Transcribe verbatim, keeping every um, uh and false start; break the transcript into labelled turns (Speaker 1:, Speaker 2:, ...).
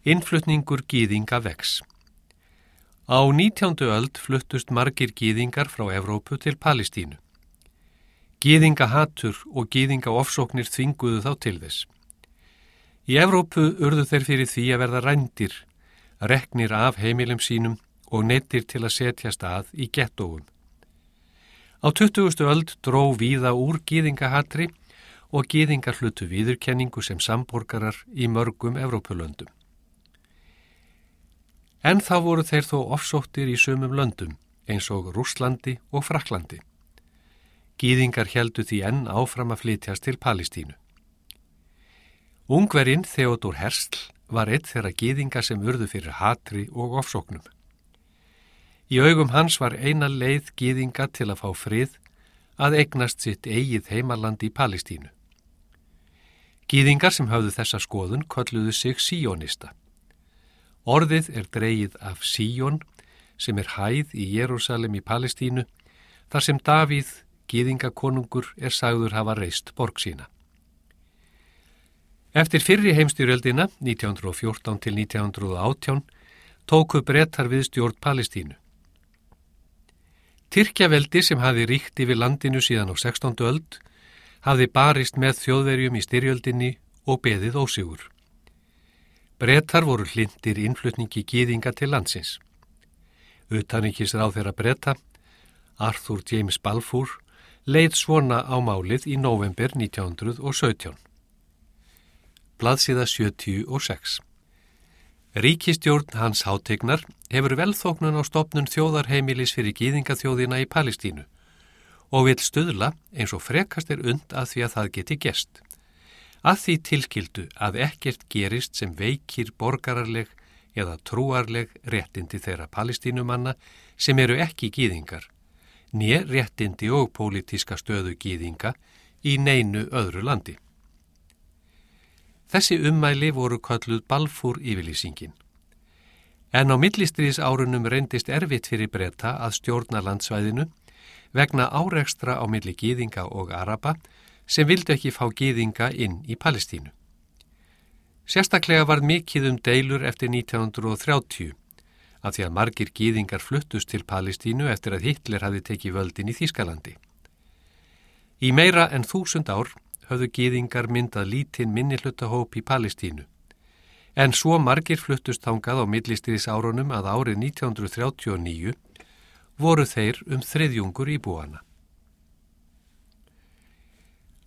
Speaker 1: Innflutningur gyðinga vex. Á nítjándu öld fluttust margir gyðingar frá Evrópu til Palestínu. Gyðingahatur og gyðingaofsóknir þvinguðu þá til þess. Í Evrópu urðu þeir fyrir því að verða rændir, reknir af heimilum sínum og neyddir til að setjast að í gettóum. Á tuttugustu öld dró víða úr gyðingahatri og gyðingar hlutu viðurkenningu sem samborgarar í mörgum Evrópulöndum. En þá voru þeir þó ofsóttir í sumum löndum, eins og Rússlandi og Frakklandi. Gyðingar héldu því enn áfram að flytjast til Palestínu. Ungverjinn Theodor Herzl var einn þeirra gyðinga sem urðu fyrir hatri og ofsóknum. Í augum hans var eina leið gyðinga til að fá frið að eignast sitt eigið heimaland í Palestínu. Gyðingar sem höfðu þessa skoðun kölluðu sig síónista. Orðið er dregið af Síón, sem er hæð í Jerúsalem í Palestínu, þar sem Davíð, gyðingakonungur, er sagður hafa reist borg sína. Eftir fyrri heimstyrjöldina, nítján hundruð og fjórtán til nítján hundruð og átján, tóku Bretar við stjórn Palestínu. Tyrkjaveldi sem hafði ríkt yfir landinu síðan á sextándu öld, hafði barist með Þjóðverjum í styrjöldinni og beðið ósigur. Bretar voru hlindir innflutningi gyðinga til landsins. Utanríkisráðherra Breta, Arthur James Balfour, leit svona á málið í nóvember nítján hundruð og sautján. Blaðsíða sjötíu og sex. Ríkisstjórn hans hátignar hefur velþóknun á stofnun þjóðarheimilis fyrir gyðingaþjóðina í Palestínu og vill stuðla eins og frekast er und að því að það geti gerst. Að því tilskildu að ekkert gerist sem veikir borgararleg eða trúarleg réttindi þeirra palestínumanna sem eru ekki gyðingar, né réttindi og pólitíska stöðu gyðinga í neinu öðru landi. Þessi ummæli voru kölluð Balfour yfirlýsingin. En á millistríðsárunum reyndist erfitt fyrir Breta að stjórna landsvæðinu vegna árekstra á milli gyðinga og araba sem vildu ekki fá gyðinga inn í Palestínu. Sérstaklega var mikið um deilur eftir nítján hundruð og þrjátíu, af því að margir gyðingar fluttust til Palestínu eftir að Hitler hafði tekið völdin í Þýskalandi. Í meira en þúsund ár höfðu gyðingar myndað lítinn minnihlutahóp í Palestínu, en svo margir fluttust þangað á millistríðsárunum að árið nítján hundruð þrjátíu og níu voru þeir um þriðjungur íbúanna.